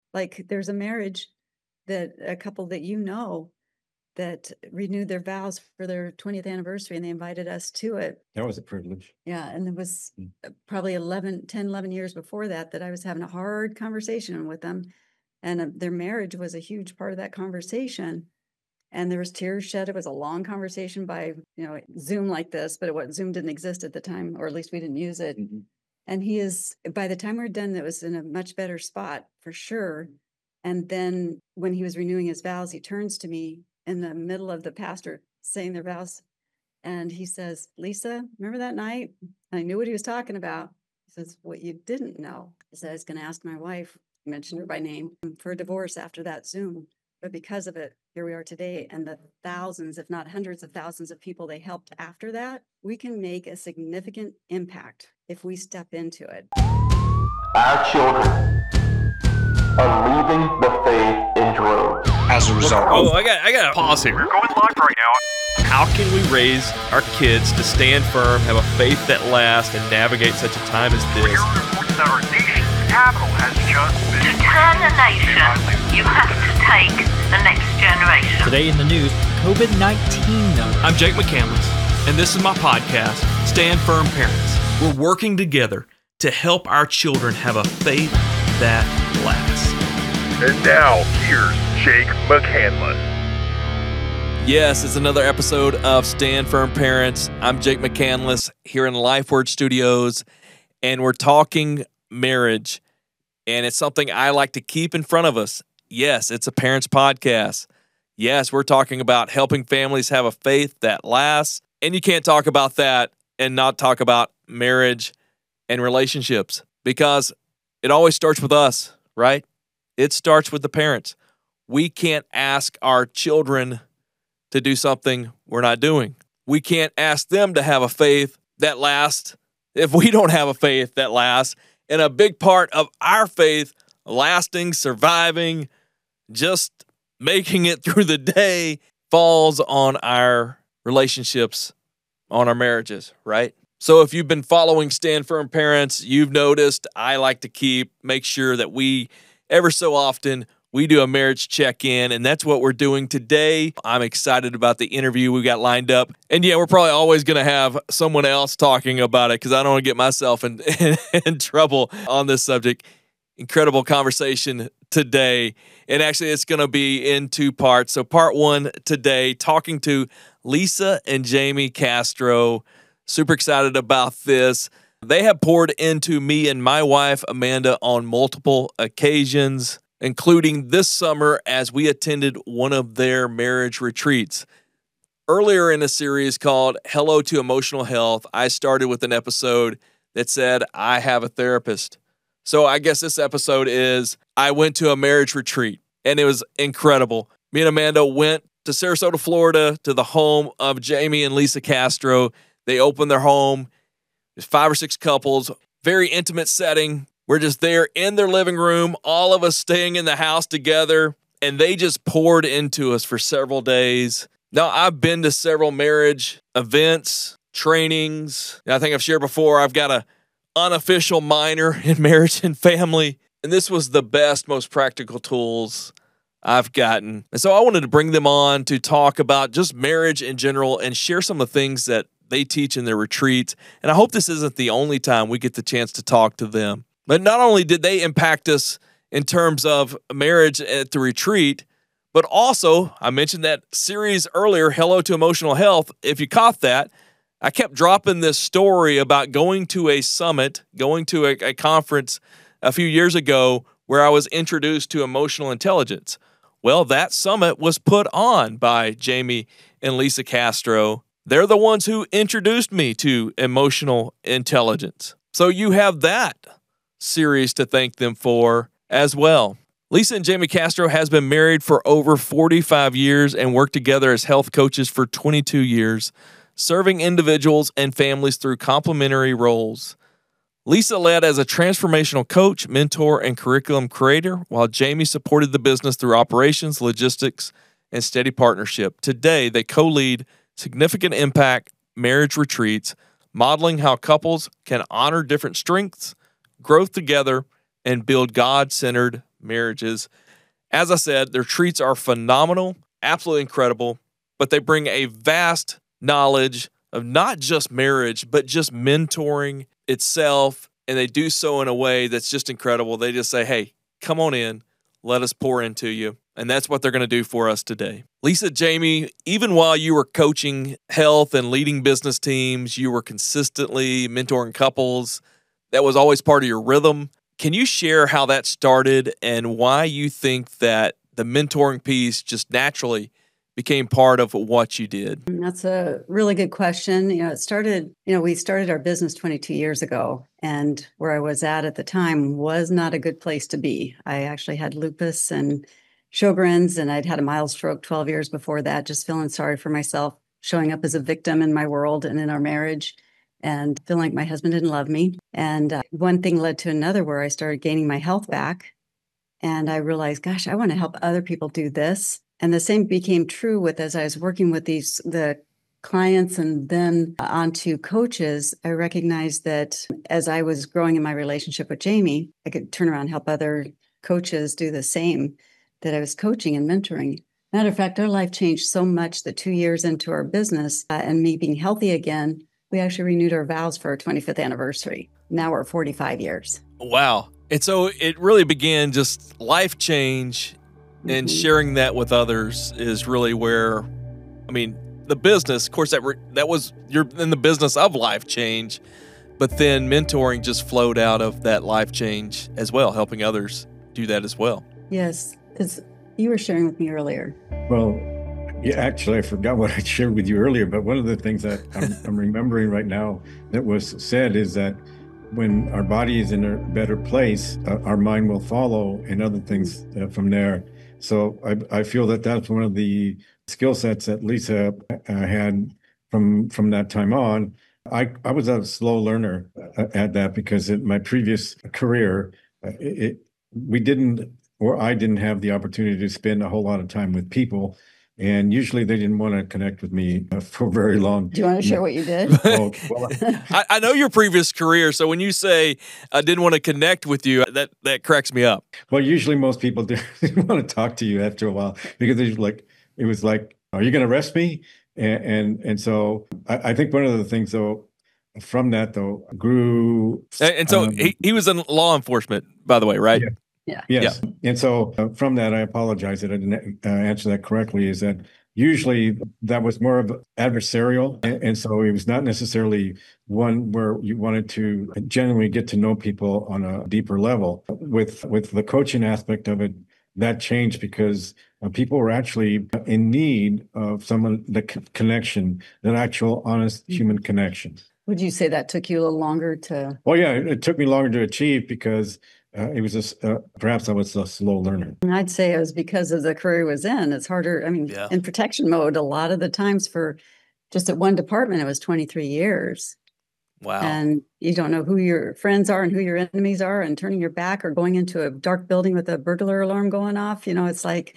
Like there's a marriage that a couple that that renewed their vows for their 20th anniversary, and they invited us to it. That was a privilege. Yeah, and it was Mm. probably 11 years before that I was having a hard conversation with them, and, their marriage was a huge part of that conversation, and there was tears shed. It was a long conversation by, Zoom like this, but Zoom didn't exist at the time, or at least we didn't use it. Mhm. And by the time we were done, it was in a much better spot for sure. And then when he was renewing his vows, he turns to me in the middle of the pastor saying their vows. And he says, "Lisa, remember that night?" I knew what he was talking about. He says, "What you didn't know is that I was going to ask my wife, mention her by name, for a divorce after that Zoom. But because of it, here we are today. And the thousands, if not hundreds of thousands of people they helped after that, we can make a significant impact if we step into it." Our children are leaving the faith in droves. As a result. Oh, I got to pause here. We're going live right now. How can we raise our kids to stand firm, have a faith that lasts, and navigate such a time as We're this? here to report that our nation's capital has just been... To turn the nation, you have to take the next generation. Today in the news, COVID-19 numbers. I'm Jake McCandless, and this is my podcast, Stand Firm Parents. We're working together to help our children have a faith that lasts. And now, here's Jake McCandless. Yes, it's another episode of Stand Firm Parents. I'm Jake McCandless here in LifeWord Studios, and we're talking marriage, and it's something I like to keep in front of us. Yes, it's a parents podcast. Yes, we're talking about helping families have a faith that lasts, and you can't talk about that and not talk about marriage and relationships because it always starts with us, right? It starts with the parents. We can't ask our children to do something we're not doing. We can't ask them to have a faith that lasts if we don't have a faith that lasts. And a big part of our faith lasting, surviving, just making it through the day falls on our relationships, on our marriages, right? So if you've been following Stand Firm Parents, you've noticed I like to make sure that we, ever so often, we do a marriage check-in, and that's what we're doing today. I'm excited about the interview we got lined up. And yeah, we're probably always going to have someone else talking about it because I don't want to get myself in trouble on this subject. Incredible conversation today. And actually, it's going to be in two parts. So part one today, talking to Lisa and Jamie Castro. Super excited about this. They have poured into me and my wife, Amanda, on multiple occasions, including this summer as we attended one of their marriage retreats. Earlier in a series called Hello to Emotional Health, I started with an episode that said, I have a therapist. So I guess this episode is, I went to a marriage retreat, and it was incredible. Me and Amanda went to Sarasota, Florida, to the home of Jamie and Lisa Castro. They opened their home. There's 5 or 6 couples, very intimate setting. We're just there in their living room, all of us staying in the house together, and they just poured into us for several days. Now, I've been to several marriage events, trainings. I think I've shared before, I've got an unofficial minor in marriage and family, and this was the best, most practical tools I've gotten. And so I wanted to bring them on to talk about just marriage in general and share some of the things that they teach in their retreats. And I hope this isn't the only time we get the chance to talk to them. But not only did they impact us in terms of marriage at the retreat, but also, I mentioned that series earlier, Hello to Emotional Health. If you caught that, I kept dropping this story about going to a summit, going to a conference a few years ago where I was introduced to emotional intelligence. Well, that summit was put on by Jamie and Lisa Castro. They're the ones who introduced me to emotional intelligence. So you have that series to thank them for as well. Lisa and Jamie Castro has been married for over 45 years and worked together as health coaches for 22 years, serving individuals and families through complementary roles. Lisa led as a transformational coach, mentor, and curriculum creator, while Jamie supported the business through operations, logistics, and steady partnership. Today, they co-lead Significant Impact marriage retreats, modeling how couples can honor different strengths, growth together, and build God-centered marriages. As I said, their treats are phenomenal, absolutely incredible, but they bring a vast knowledge of not just marriage, but just mentoring itself. And they do so in a way that's just incredible. They just say, hey, come on in, let us pour into you. And that's what they're going to do for us today. Lisa, Jamie, even while you were coaching health and leading business teams, you were consistently mentoring couples. That was always part of your rhythm. Can you share how that started and why you think that the mentoring piece just naturally became part of what you did? That's a really good question. We started our business 22 years ago, and where I was at the time was not a good place to be. I actually had lupus and Sjogren's, and I'd had a mild stroke 12 years before that, just feeling sorry for myself, showing up as a victim in my world and in our marriage, and feeling like my husband didn't love me. And one thing led to another where I started gaining my health back. And I realized, gosh, I want to help other people do this. And the same became true as I was working with the clients and then onto coaches. I recognized that as I was growing in my relationship with Jamie, I could turn around and help other coaches do the same that I was coaching and mentoring. Matter of fact, our life changed so much that 2 years into our business and me being healthy again, we actually renewed our vows for our 25th anniversary. Now we're 45 years. Wow. And so it really began just life change, and sharing that with others is really where, the business, of course, you're in the business of life change, but then mentoring just flowed out of that life change as well, helping others do that as well. Yes, as you were sharing with me earlier. Well, yeah, actually, I forgot what I shared with you earlier, but one of the things that I'm remembering right now that was said is that when our body is in a better place, our mind will follow and other things from there. So I feel that that's one of the skill sets that Lisa had from that time on. I was a slow learner at that because in my previous career, I didn't have the opportunity to spend a whole lot of time with people. And usually they didn't want to connect with me for very long. Do you want to share what you did? Oh, well, I know your previous career, so when you say I didn't want to connect with you, that cracks me up. well, usually most people didn't want to talk to you after a while because it was like, are you going to arrest me? And so I think one of the things though, from that though, grew. And so he was in law enforcement, by the way, right? Yeah. Yeah. Yes. Yeah. And so from that, I apologize that I didn't answer that correctly, is that usually that was more of adversarial. And so it was not necessarily one where you wanted to genuinely get to know people on a deeper level. With the coaching aspect of it, that changed because people were actually in need of the connection, that actual honest human connection. Would you say that took you a little longer to? Well, yeah, it took me longer to achieve because it was perhaps I was a slow learner. I'd say it was because of the career I was in. It's harder. In protection mode, a lot of the times for just at one department, it was 23 years. Wow. And you don't know who your friends are and who your enemies are, and turning your back or going into a dark building with a burglar alarm going off. It's like,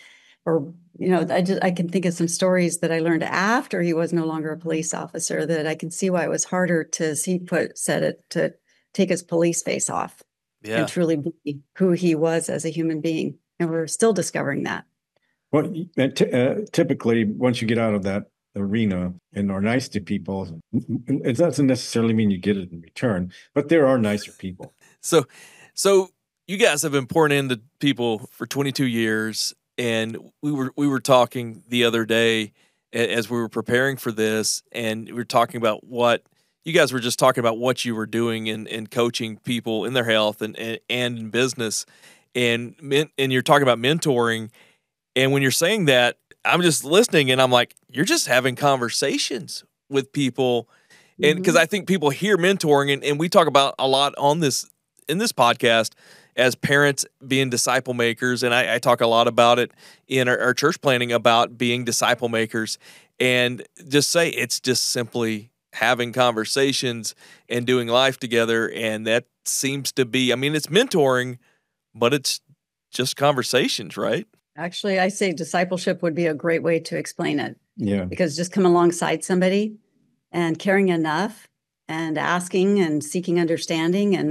I can think of some stories that I learned after he was no longer a police officer that I can see why it was harder to to take his police face off. And truly be who he was as a human being. And we're still discovering that. Well, typically, once you get out of that arena and are nice to people, it doesn't necessarily mean you get it in return, but there are nicer people. So you guys have been pouring into people for 22 years, and we were talking the other day as we were preparing for this, and we were talking about what you guys were just talking about what you were doing in coaching people in their health and in business, and you're talking about mentoring. And when you're saying that, I'm just listening and I'm like, you're just having conversations with people. And because I think people hear mentoring, and we talk about a lot in this podcast as parents being disciple makers. And I talk a lot about it in our church planning about being disciple makers, and just say it's just simply having conversations and doing life together. And that seems to be, it's mentoring, but it's just conversations, right? Actually, I say discipleship would be a great way to explain it. Yeah. Because just come alongside somebody and caring enough and asking and seeking understanding and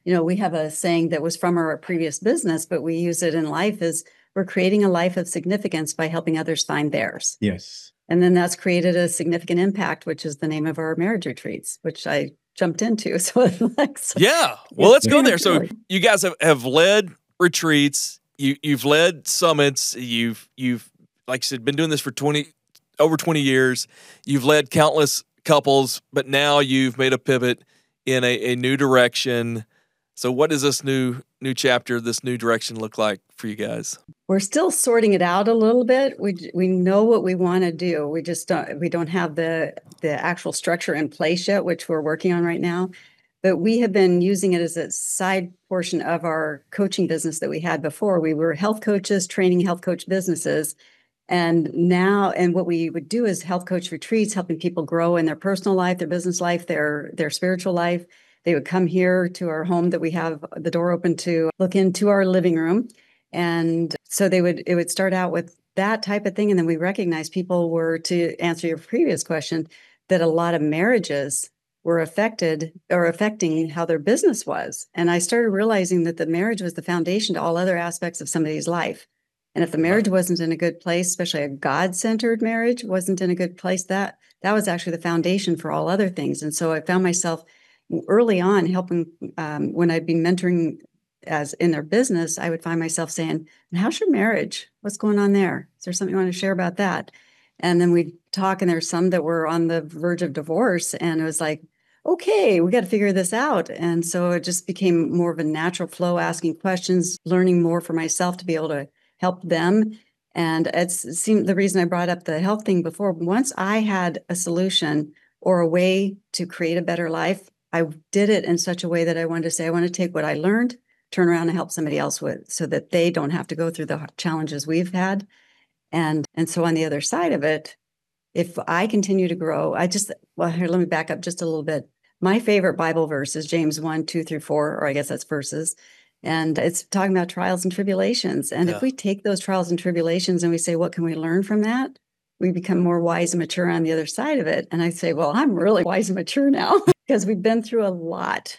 we have a saying that was from our previous business, but we use it in life is we're creating a life of significance by helping others find theirs. Yes. And then that's created a significant impact, which is the name of our marriage retreats, which I jumped into. So yeah, well, let's go there. So you guys have led retreats, you've led summits, you've like I said, been doing this for over 20 years. You've led countless couples, but now you've made a pivot in a new direction. So what does this new chapter, this new direction look like for you guys? We're still sorting it out a little bit. We know what we want to do. We just don't have the actual structure in place yet, which we're working on right now. But we have been using it as a side portion of our coaching business that we had before. We were health coaches, training health coach businesses. And what we would do is health coach retreats, helping people grow in their personal life, their business life, their spiritual life. They would come here to our home that we have the door open to look into our living room. And so it would start out with that type of thing. And then we recognize people were, to answer your previous question, that a lot of marriages were affected or affecting how their business was. And I started realizing that the marriage was the foundation to all other aspects of somebody's life. And if the marriage wasn't in a good place, especially a God-centered marriage wasn't in a good place, that was actually the foundation for all other things. And so I found myself early on helping when I'd be mentoring as in their business, I would find myself saying, how's your marriage? What's going on there? Is there something you want to share about that? And then we'd talk, and there's some that were on the verge of divorce. And it was like, okay, we got to figure this out. And so it just became more of a natural flow, asking questions, learning more for myself to be able to help them. And it seemed the reason I brought up the health thing before, once I had a solution or a way to create a better life, I did it in such a way that I wanted to say, I want to take what I learned, turn around and help somebody else with, so that they don't have to go through the challenges we've had. And so on the other side of it, if I continue to grow, here, let me back up just a little bit. My favorite Bible verse is James 1:2-4, or I guess that's verses. And it's talking about trials and tribulations. And if we take those trials and tribulations and we say, what can we learn from that? We become more wise and mature on the other side of it. And I say, well, I'm really wise and mature now because we've been through a lot.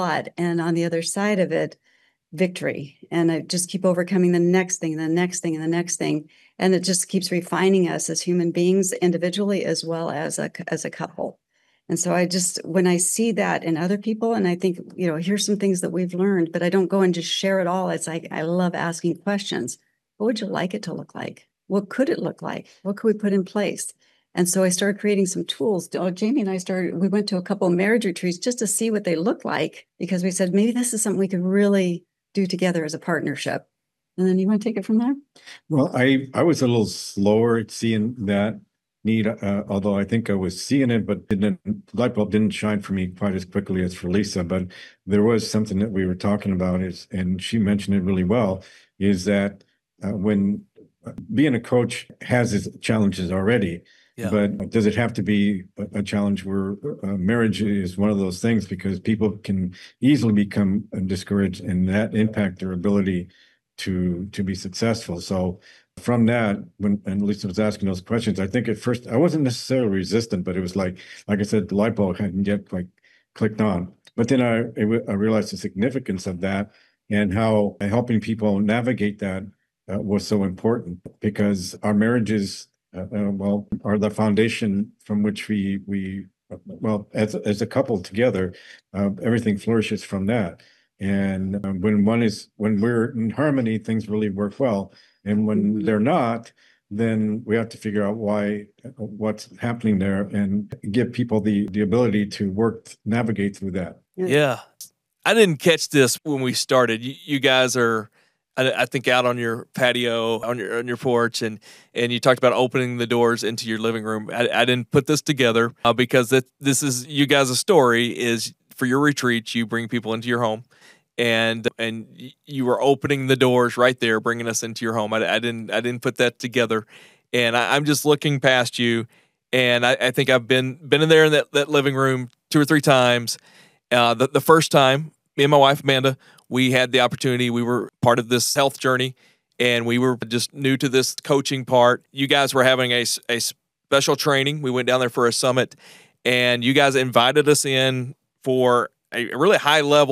And on the other side of it, victory. And I just keep overcoming the next thing, the next thing, and the next thing. And it just keeps refining us as human beings individually as well as a couple. And so when I see that in other people, and I think, here's some things that we've learned, but I don't go and just share it all. It's like, I love asking questions. What would you like it to look like? What could it look like? What could we put in place? And so I started creating some tools. Jamie and I we went to a couple of marriage retreats just to see what they look like, because we said, maybe this is something we could really do together as a partnership. And then you want to take it from there? Well, I was a little slower at seeing that need, although I think I was seeing it, but the light bulb didn't shine for me quite as quickly as for Lisa. But there was something that we were talking about, and she mentioned it really well, is that when being a coach has its challenges already, but does it have to be a challenge where marriage is one of those things, because people can easily become discouraged, and that impact their ability to be successful. So from that, when Lisa was asking those questions, I think at first I wasn't necessarily resistant, but it was like I said, the light bulb hadn't yet clicked on. But then I realized the significance of that and how helping people navigate that was so important, because our marriages, are the foundation from which we as a couple together, everything flourishes from that. And when we're in harmony, things really work well. And when they're not, then we have to figure out what's happening there, and give people the ability to navigate through that. Yeah. I didn't catch this when we started. You guys are, I think, out on your patio, on your porch, and you talked about opening the doors into your living room. I didn't put this together because this is you guys' story is for your retreats. You bring people into your home, and you were opening the doors right there, bringing us into your home. I didn't put that together, and I'm just looking past you, and I think I've been in there in that living room 2 or 3 times. The first time, me and my wife Amanda, we had the opportunity. We were part of this health journey, and we were just new to this coaching part. You guys were having a special training. We went down there for a summit, and you guys invited us in for a really high-level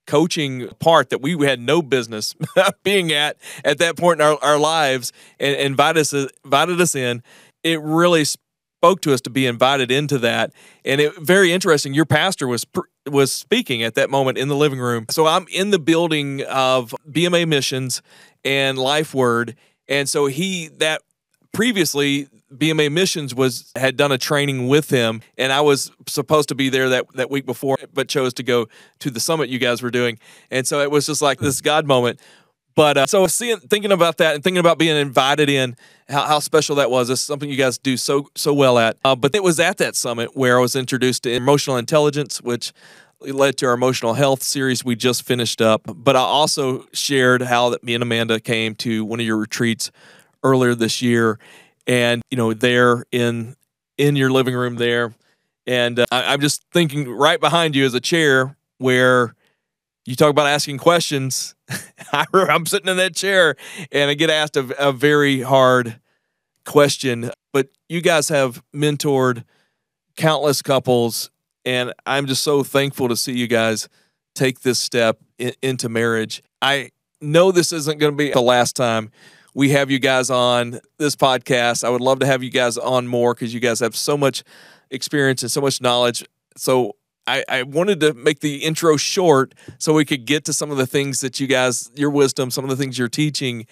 coaching part that we had no business being at that point in our lives, and invited us in. It really spoke to us to be invited into that. And it very interesting. Your pastor was speaking at that moment in the living room. So I'm in the building of BMA Missions and Life Word. And so that previously BMA Missions had done a training with him, and I was supposed to be there that week before, but chose to go to the summit you guys were doing. And so it was just like this God moment. But so thinking about that and thinking about being invited in, how special that was. It's something you guys do so well at. But it was at that summit where I was introduced to emotional intelligence, which led to our emotional health series we just finished up. But I also shared how that me and Amanda came to one of your retreats earlier this year, and there in your living room there, and I'm just thinking right behind you is a chair where you talk about asking questions. I'm sitting in that chair and I get asked a very hard question, but you guys have mentored countless couples, and I'm just so thankful to see you guys take this step into marriage. I know this isn't going to be the last time we have you guys on this podcast. I would love to have you guys on more because you guys have so much experience and so much knowledge. So I wanted to make the intro short so we could get to some of the things that you guys, your wisdom, some of the things you're teaching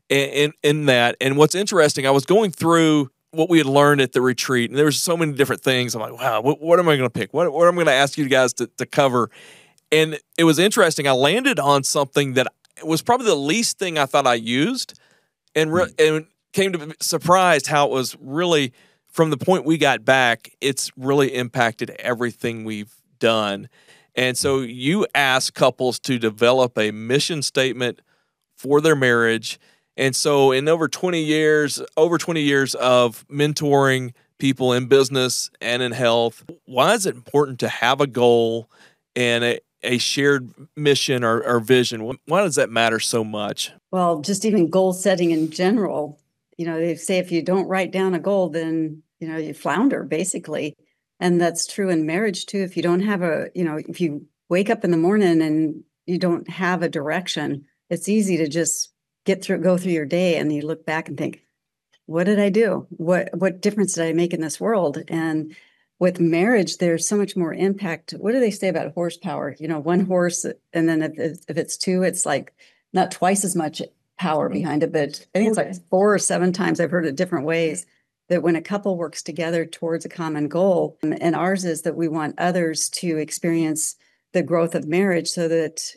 in that. And what's interesting, I was going through what we had learned at the retreat, and there was so many different things. I'm like, wow, what am I going to pick? What am I going to ask you guys to cover? And it was interesting. I landed on something that was probably the least thing I thought I used, and came to be surprised how it was really, from the point we got back, it's really impacted everything we've done. And so you ask couples to develop a mission statement for their marriage. And so in over 20 years of mentoring people in business and in health, why is it important to have a goal and a shared mission or vision? Why does that matter so much? Well, just even goal setting in general, they say if you don't write down a goal, then, you flounder basically. And that's true in marriage too. If you don't have if you wake up in the morning and you don't have a direction, it's easy to just go through your day and you look back and think, what did I do? What difference did I make in this world? And with marriage, there's so much more impact. What do they say about horsepower? One horse, and then if it's two, it's like not twice as much power behind it, but I think it's like 4 or 7 times. I've heard it different ways, that when a couple works together towards a common goal, and ours is that we want others to experience the growth of marriage so that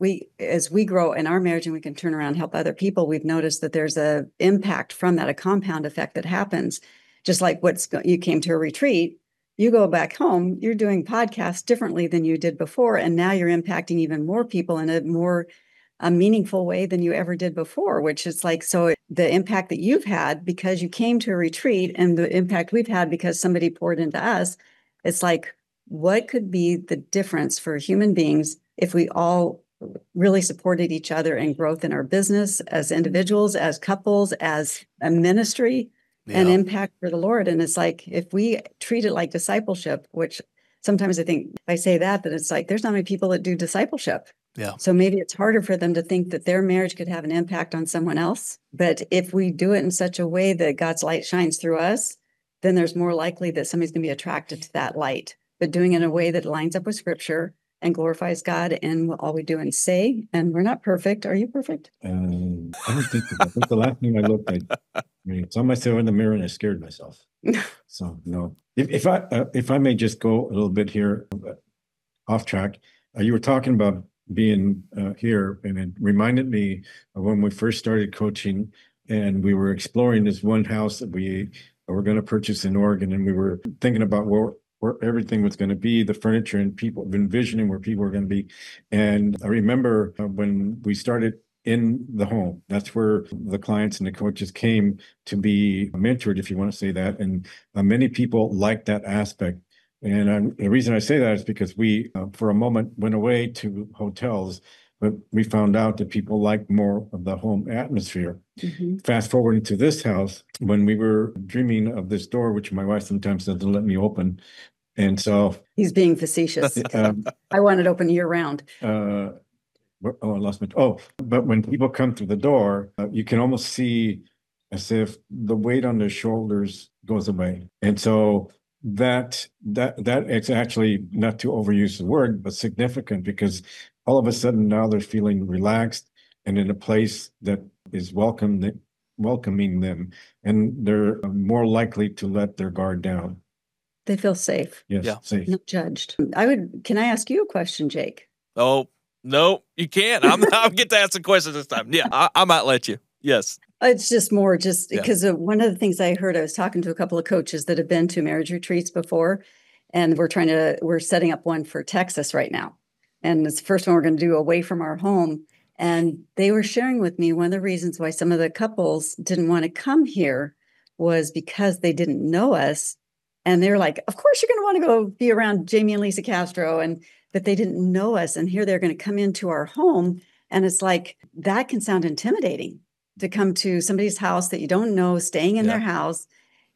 as we grow in our marriage and we can turn around and help other people, we've noticed that there's a impact from that, a compound effect that happens. Just like you came to a retreat, you go back home, you're doing podcasts differently than you did before. And now you're impacting even more people in a more meaningful way than you ever did before, which is like, so the impact that you've had because you came to a retreat and the impact we've had because somebody poured into us, it's like, what could be the difference for human beings if we all really supported each other in growth in our business as individuals, as couples, as a ministry, and impact for the Lord? And it's like, if we treat it like discipleship, which sometimes I think I say that it's like, there's not many people that do discipleship. Yeah. So maybe it's harder for them to think that their marriage could have an impact on someone else. But if we do it in such a way that God's light shines through us, then there's more likely that somebody's going to be attracted to that light. But doing it in a way that lines up with Scripture and glorifies God and all we do and say. And we're not perfect. Are you perfect? I don't think so. I think the last time I looked, I saw myself in the mirror and I scared myself. So no. If I may just go a little bit here off track, you were talking about being here, and it reminded me of when we first started coaching, and we were exploring this one house that we were going to purchase in Oregon, and we were thinking about where everything was going to be, the furniture, and people envisioning where people were going to be. And I remember when we started in the home, that's where the clients and the coaches came to be mentored, if you want to say that. And many people liked that aspect. And the reason I say that is because we, for a moment, went away to hotels, but we found out that people like more of the home atmosphere. Mm-hmm. Fast forward into this house, when we were dreaming of this door, which my wife sometimes doesn't let me open. And so he's being facetious. I want it open year round. Oh, I lost my. Oh, but when people come through the door, you can almost see as if the weight on their shoulders goes away, and so that is actually, not to overuse the word, but significant, because all of a sudden now they're feeling relaxed and in a place that is welcoming them, and they're more likely to let their guard down. They feel safe, Yes, Yeah. safe. not judged. Can I ask you a question, Jake? Oh, no, you can't. I'll get to ask the question this time. Yeah, I might let you. Yes. It's just more Yeah. because one of the things I heard, I was talking to a couple of coaches that have been to marriage retreats before, and we're setting up one for Texas right now. And it's the first one we're going to do away from our home. And they were sharing with me one of the reasons why some of the couples didn't want to come here was because they didn't know us. And they're like, of course you're going to want to go be around Jamie and Lisa Castro. But they didn't know us. And here they're going to come into our home. And it's like, that can sound intimidating to come to somebody's house that you don't know, staying in Yeah. their house.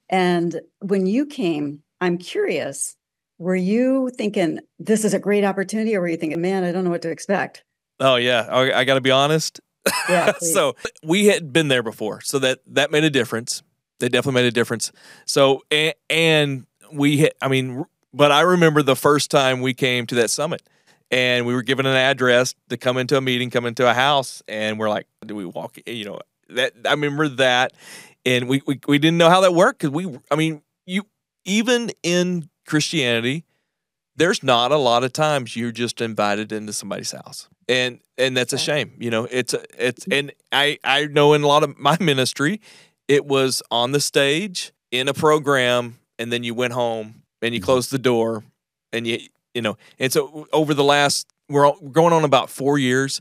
And when you came, I'm curious, were you thinking this is a great opportunity, or were you thinking, man, I don't know what to expect? Oh, yeah. I got to be honest. Yeah. please. So we had been there before, so that made a difference. They definitely made a difference. So and we hit. I mean, but I remember the first time we came to that summit, and we were given an address to come into a meeting, come into a house, and we're like, do we walk? You know, that I remember that, and we didn't know how that worked because you even in Christianity, there's not a lot of times you're just invited into somebody's house. And that's a shame. You know, it's and I know in a lot of my ministry, it was on the stage in a program, and then you went home and you closed the door, and you know, and so over the last, we're going on about 4 years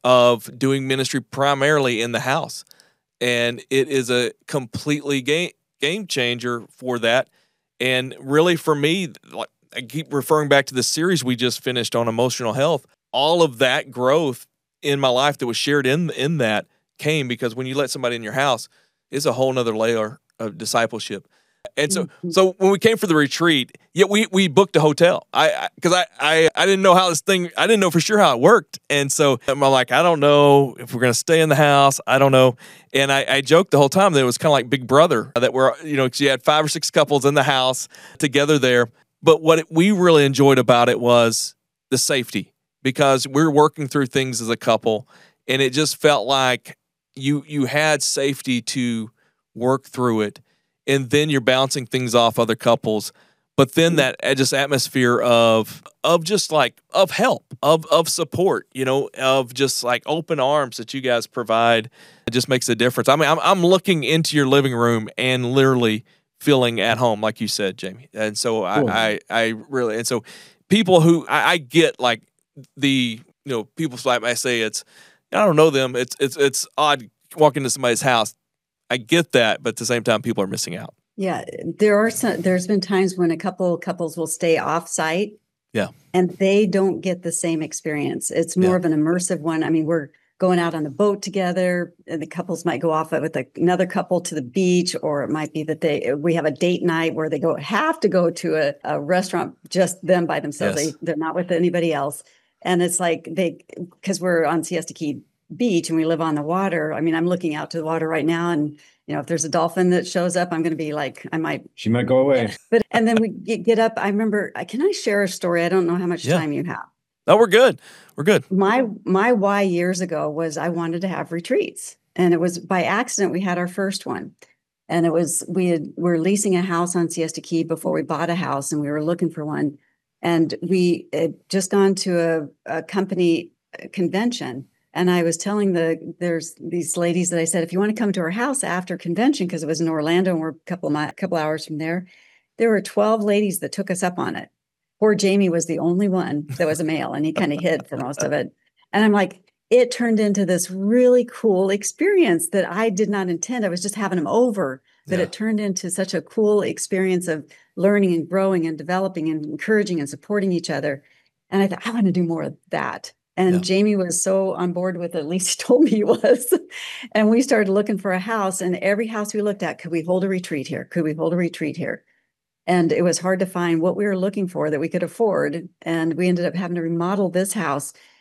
of doing ministry primarily in the house. And it is a completely game changer for that. And really for me, like, I keep referring back to the series we just finished on emotional health. All of that growth in my life that was shared in that came because when you let somebody in your house, it's a whole nother layer of discipleship. And so when we came for the retreat, we booked a hotel. I didn't know how I didn't know for sure how it worked. And so I'm like, I don't know if we're going to stay in the house. I don't know. And I joked the whole time that it was kind of like Big Brother, that we're, you know, 'cause you had 5 or 6 couples in the house together there. But what we really enjoyed about it was the safety, because we're working through things as a couple, and it just felt like you had safety to work through it. And then you're bouncing things off other couples, but then that just atmosphere of just like of help, of support, you know, of just like open arms that you guys provide, it just makes a difference. I mean, I'm looking into your living room and literally feeling at home, like you said, Jamie. And so Cool. I really, and so people who I get like the, you know, people like I say I don't know them. It's odd walking into somebody's house. I get that, but at the same time, people are missing out. Yeah, there's been times when a couples will stay off site. Yeah. And they don't get the same experience. It's more Yeah. of an immersive one. I mean, we're going out on the boat together, and the couples might go off with another couple to the beach, or it might be that we have a date night where they have to go to a restaurant, just them by themselves. Yes. They're not with anybody else. And it's like because we're on Siesta Key Beach and we live on the water. I mean, I'm looking out to the water right now, and you know, if there's a dolphin that shows up, I'm going to be like, She might go away. But and then we get up. I remember. Can I share a story? I don't know how much Yeah. time you have. No, we're good. We're good. My why years ago was I wanted to have retreats, and it was by accident we had our first one, and it was we're leasing a house on Siesta Key before we bought a house, and we were looking for one, and we had just gone to a company convention. And I was telling there's these ladies that I said, if you want to come to our house after convention, because it was in Orlando and we're a couple hours from there were 12 ladies that took us up on it. Poor Jamie was the only one that was a male, and he kind of hid for most of it. And I'm like, it turned into this really cool experience that I did not intend. I was just having them over, but Yeah. it turned into such a cool experience of learning and growing and developing and encouraging and supporting each other. And I thought, I want to do more of that. And Yeah. Jamie was so on board with it, at least he told me he was. And we started looking for a house, and every house we looked at, could we hold a retreat here? Could we hold a retreat here? And it was hard to find what we were looking for that we could afford. And we ended up having to remodel this house.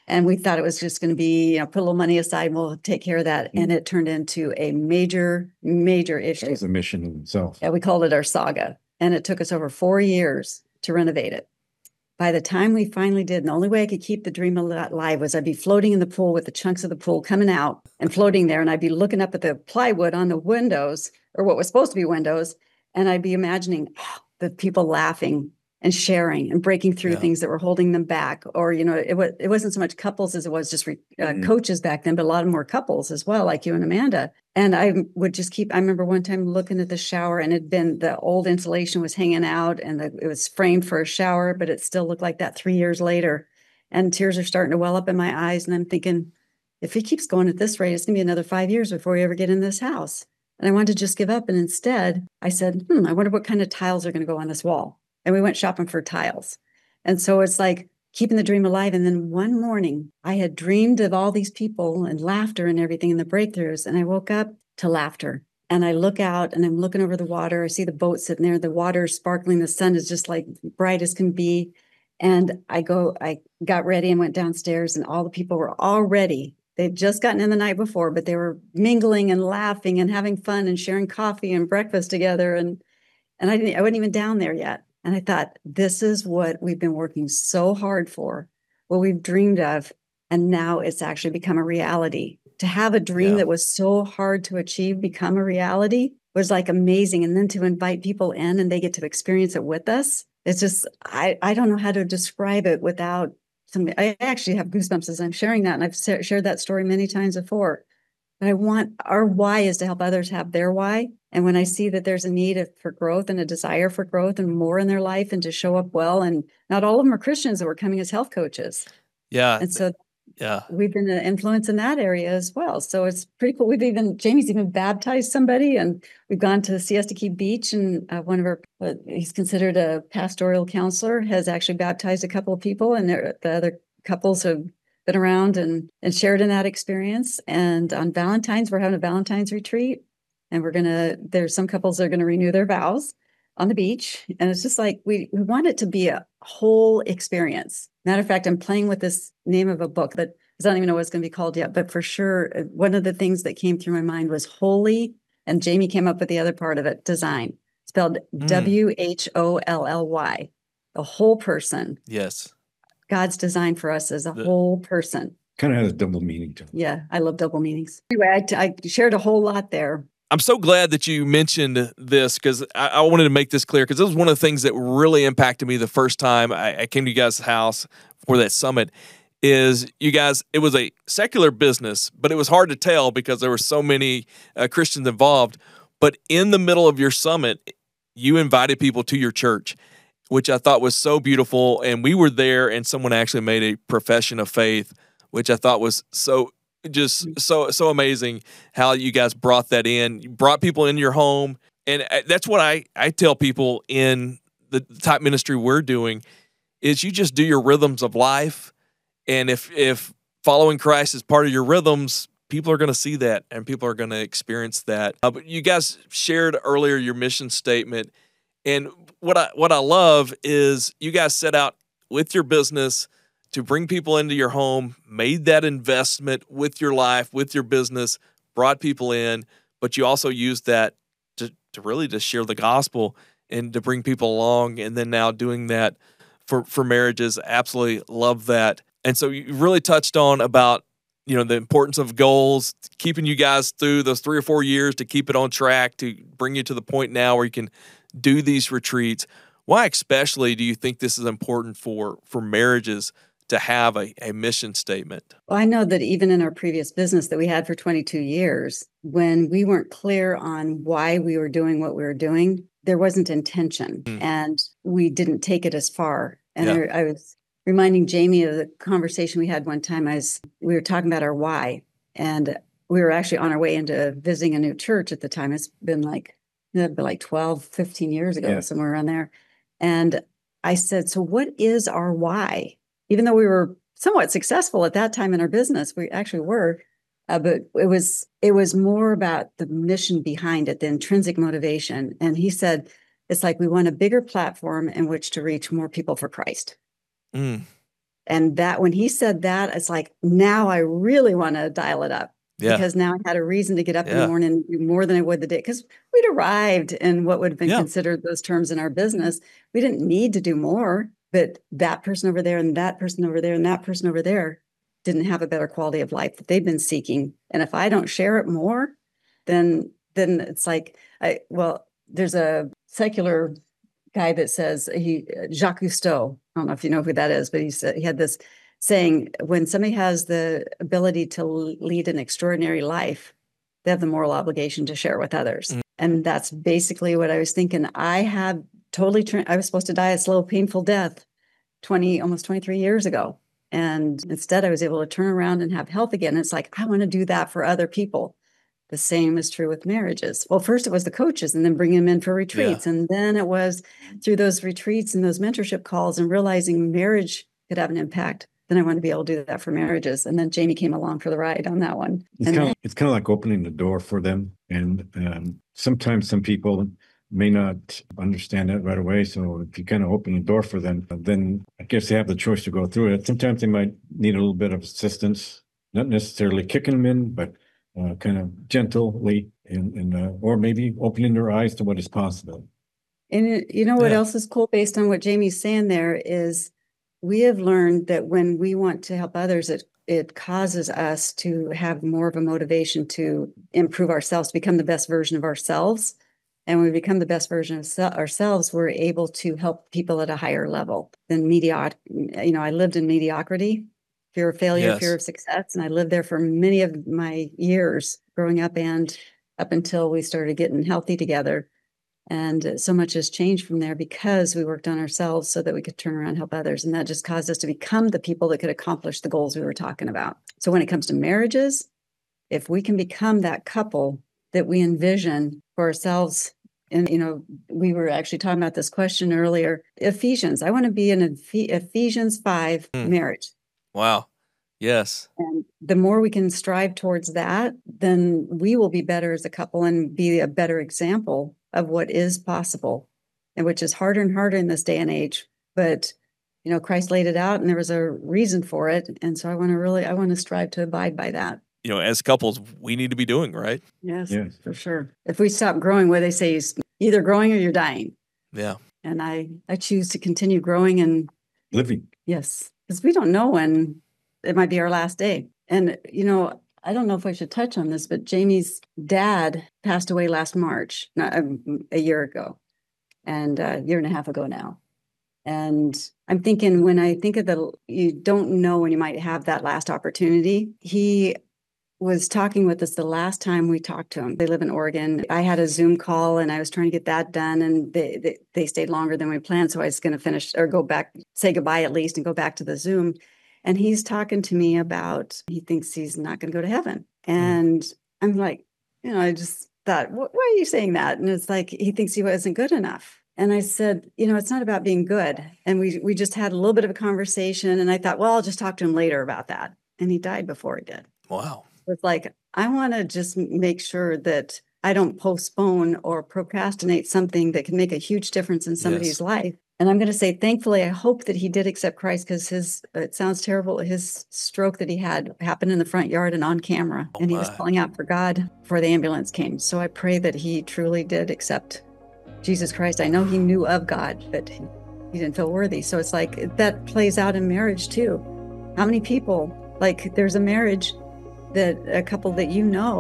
And we thought it was just going to be, put a little money aside and we'll take care of that. And it turned into a major, major It issue. was a mission in itself. Yeah, we called it our saga. And it took us over 4 years to renovate it. By the time we finally did, and the only way I could keep the dream alive was I'd be floating in the pool with the chunks of the pool coming out and floating there. And I'd be looking up at the plywood on the windows, or what was supposed to be windows. And I'd be imagining the people laughing and sharing and breaking through things that were holding them back. Or, it wasn't so much couples as it was just coaches back then, but a lot of more couples as well, like you and Amanda. And I would just I remember one time looking at the shower, and the old insulation was hanging out, and it was framed for a shower, but it still looked like that 3 years later. And tears are starting to well up in my eyes. And I'm thinking, if it keeps going at this rate, it's gonna be another 5 years before we ever get in this house. And I wanted to just give up. And instead I said, I wonder what kind of tiles are going to go on this wall. And we went shopping for tiles. And so it's like keeping the dream alive. And then one morning I had dreamed of all these people and laughter and everything and the breakthroughs. And I woke up to laughter. And I look out and I'm looking over the water. I see the boat sitting there. The water is sparkling. The sun is just like bright as can be. And I got ready and went downstairs, and all the people were already, they'd just gotten in the night before, but they were mingling and laughing and having fun and sharing coffee and breakfast together. And I wasn't even down there yet. And I thought, this is what we've been working so hard for, what we've dreamed of. And now it's actually become a reality. To have a dream that was so hard to achieve become a reality was like amazing. And then to invite people in and they get to experience it with us. It's just, I don't know how to describe it without something. I actually have goosebumps as I'm sharing that. And I've shared that story many times before. But our why is to help others have their why. And when I see that there's a need for growth and a desire for growth and more in their life and to show up well, and not all of them are Christians that were coming as health coaches. Yeah. And so we've been an influence in that area as well. So it's pretty cool. Jamie's even baptized somebody, and we've gone to Siesta Key Beach, and one of our, he's considered a pastoral counselor, has actually baptized a couple of people, and the other couples have been around and shared in that experience. And on Valentine's, we're having a Valentine's retreat, and there's some couples that are going to renew their vows on the beach. And it's just like, we want it to be a whole experience. Matter of fact, I'm playing with this name of a book that I don't even know what it's going to be called yet, but for sure, one of the things that came through my mind was holy. And Jamie came up with the other part of it, design, spelled WHOLLY, the whole person. Yes. God's design for us as a whole person. Kind of has a double meaning to it. Yeah, I love double meanings. Anyway, I shared a whole lot there. I'm so glad that you mentioned this, because I wanted to make this clear, because this was one of the things that really impacted me the first time I came to you guys' house for that summit. Is you guys, it was a secular business, but it was hard to tell because there were so many Christians involved. But in the middle of your summit, you invited people to your church, which I thought was so beautiful. And we were there, and someone actually made a profession of faith, which I thought was so amazing how you guys brought that in. You brought people in your home. And that's what I tell people in the type ministry we're doing, is you just do your rhythms of life. And if following Christ is part of your rhythms, people are going to see that and people are going to experience that. But you guys shared earlier your mission statement. And what I love is you guys set out with your business to bring people into your home, made that investment with your life, with your business, brought people in, but you also used that to really just share the gospel and to bring people along. And then now doing that for marriages. Absolutely love that. And so you really touched on about, the importance of goals, keeping you guys through those 3 or 4 years to keep it on track, to bring you to the point now where you can do these retreats. Why especially do you think this is important for marriages to have a mission statement? Well, I know that even in our previous business that we had for 22 years, when we weren't clear on why we were doing what we were doing, there wasn't intention, and we didn't take it as far. And I was reminding Jamie of the conversation we had one time. We were talking about our why, and we were actually on our way into visiting a new church at the time. It's been like 12, 15 years ago, somewhere around there. And I said, so what is our why? Even though we were somewhat successful at that time in our business, we actually were, but it was more about the mission behind it, the intrinsic motivation. And he said, it's like we want a bigger platform in which to reach more people for Christ. And that when he said that, it's like, now I really want to dial it up. Yeah. Because now I had a reason to get up in Yeah. the morning and do more than I would the day. Because we'd arrived in what would have been Yeah. considered those terms in our business. We didn't need to do more, but that person over there and that person over there and that person over there didn't have a better quality of life that they've been seeking. And if I don't share it more, then it's like, there's a secular guy that says Jacques Cousteau. I don't know if you know who that is, but he said he had this saying, when somebody has the ability to lead an extraordinary life, they have the moral obligation to share with others. And that's basically what I was thinking. I had totally, I was supposed to die a slow, painful death almost 23 years ago. And instead I was able to turn around and have health again. It's like, I want to do that for other people. The same is true with marriages. Well, first it was the coaches and then bringing them in for retreats. Yeah. And then it was through those retreats and those mentorship calls and realizing marriage could have an impact. Then I want to be able to do that for marriages. And then Jamie came along for the ride on that one. It's kind of like opening the door for them. And sometimes some people may not understand that right away. So if you kind of open the door for them, then I guess they have the choice to go through it. Sometimes they might need a little bit of assistance, not necessarily kicking them in, but kind of gently or maybe opening their eyes to what is possible. And you know what Yeah. else is cool based on what Jamie's saying there is we have learned that when we want to help others, it causes us to have more of a motivation to improve ourselves, to become the best version of ourselves. And when we become the best version of ourselves, we're able to help people at a higher level than mediocrity. I lived in mediocrity, fear of failure, Yes. fear of success. And I lived there for many of my years growing up and up until we started getting healthy together. And so much has changed from there because we worked on ourselves so that we could turn around and help others. And that just caused us to become the people that could accomplish the goals we were talking about. So when it comes to marriages, if we can become that couple that we envision for ourselves, and, we were actually talking about this question earlier, Ephesians, I want to be in Ephesians 5 marriage. Wow. Yes. And the more we can strive towards that, then we will be better as a couple and be a better example of what is possible, and which is harder and harder in this day and age. But, Christ laid it out and there was a reason for it. And so I want to strive to abide by that. As couples, we need to be doing, right? Yes, Yes. for sure. If we stop growing, what they say is either growing or you're dying. Yeah. And I choose to continue growing and Living. yes, because we don't know when it might be our last day. And, I don't know if I should touch on this, but Jamie's dad passed away last March, a year ago, and a year and a half ago now. And I'm thinking, when I think of you don't know when you might have that last opportunity. He was talking with us the last time we talked to him. They live in Oregon. I had a Zoom call and I was trying to get that done, and they stayed longer than we planned. So I was going to finish or go back, say goodbye at least, and go back to the Zoom. And he's talking to me about, he thinks he's not going to go to heaven. And I'm like, I just thought, why are you saying that? And it's like, he thinks he wasn't good enough. And I said, it's not about being good. And we just had a little bit of a conversation. And I thought, well, I'll just talk to him later about that. And he died before he did. Wow. It's like, I want to just make sure that I don't postpone or procrastinate something that can make a huge difference in somebody's life. And I'm going to say, thankfully, I hope that he did accept Christ, because it sounds terrible, his stroke that he had happened in the front yard and on camera. And he was calling out for God before the ambulance came. So I pray that he truly did accept Jesus Christ. I know he knew of God, but he didn't feel worthy. So it's like that plays out in marriage too. How many people, like there's a marriage that a couple that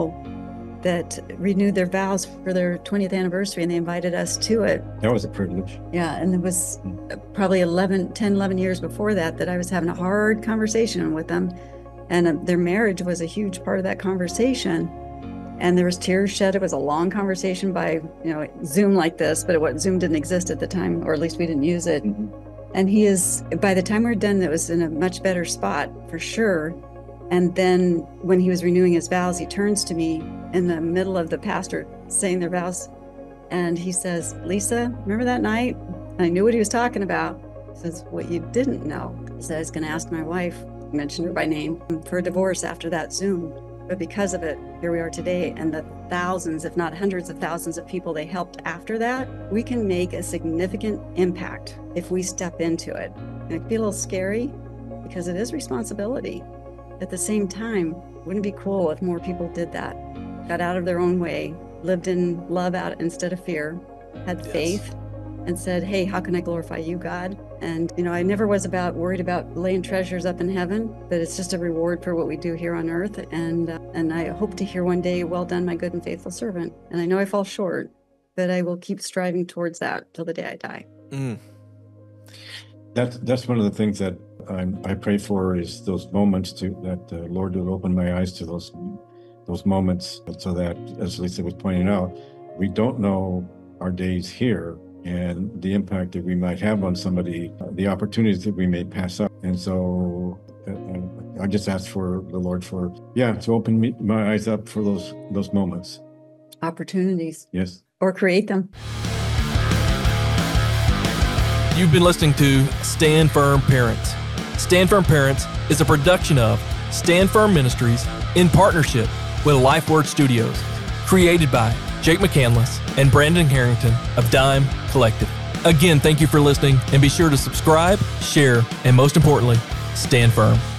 that renewed their vows for their 20th anniversary, and they invited us to it. That was a privilege. Yeah, and it was probably 10, 11 years before that I was having a hard conversation with them, and their marriage was a huge part of that conversation. And there was tears shed. It was a long conversation by, Zoom like this, but Zoom didn't exist at the time, or at least we didn't use it. And by the time we were done, it was in a much better spot for sure. And then when he was renewing his vows, he turns to me in the middle of the pastor saying their vows. And he says, Lisa, remember that night? I knew what he was talking about. He says, what you didn't know is that I was going to ask my wife, mentioned her by name, for a divorce after that Zoom. But because of it, here we are today. And the thousands, if not hundreds of thousands of people they helped after that, we can make a significant impact if we step into it. And it can be a little scary, because it is responsibility. At the same time, wouldn't it be cool if more people did that? Got out of their own way, lived in love out instead of fear, had faith, and said, hey, how can I glorify you, God? And, I never was worried about laying treasures up in heaven, but it's just a reward for what we do here on earth. And I hope to hear one day, well done, my good and faithful servant. And I know I fall short, but I will keep striving towards that till the day I die. That's one of the things that I pray for, is those moments that the Lord will open my eyes to those moments, so that, as Lisa was pointing out, we don't know our days here and the impact that we might have on somebody, the opportunities that we may pass up. And so I just ask for the Lord to open my eyes up for those moments. Opportunities. Yes. Or create them. You've been listening to Stand Firm Parents. Stand Firm Parents is a production of Stand Firm Ministries in partnership with LifeWord Studios, created by Jake McCandless and Brandon Harrington of Dime Collective. Again, thank you for listening, and be sure to subscribe, share, and most importantly, stand firm.